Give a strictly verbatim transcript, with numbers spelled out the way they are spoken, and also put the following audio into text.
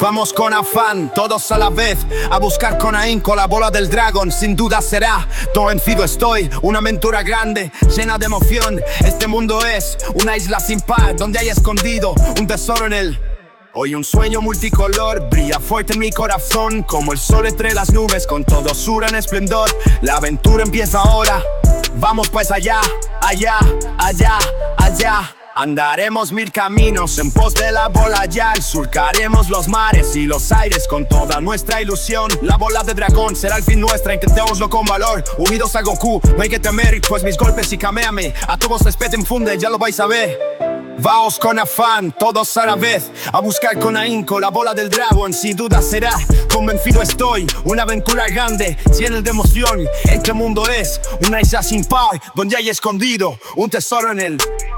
Vamos con afán, todos a la vez, a buscar con ahínco la bola del dragón. Sin duda será, todo vencido estoy, una aventura grande, llena de emoción. Este mundo es una isla sin par, donde hay escondido un tesoro en él. Hoy un sueño multicolor brilla fuerte en mi corazón, como el sol entre las nubes con todo su gran esplendor. La aventura empieza ahora, vamos pues allá, allá, allá, allá. Andaremos mil caminos en pos de la bola ya. Surcaremos los mares y los aires con toda nuestra ilusión. La bola de dragón será el fin nuestra, intentémoslo con valor. Unidos a Goku, no hay que temer, pues mis golpes y Kamehameha a todos respeto infunde, ya lo vais a ver. Vaos con afán, todos a la vez, a buscar con ahínco la bola del dragón. Sin duda será, convencido estoy, una aventura grande, llena de emoción. Este mundo es una isla sin par, donde hay escondido un tesoro en él.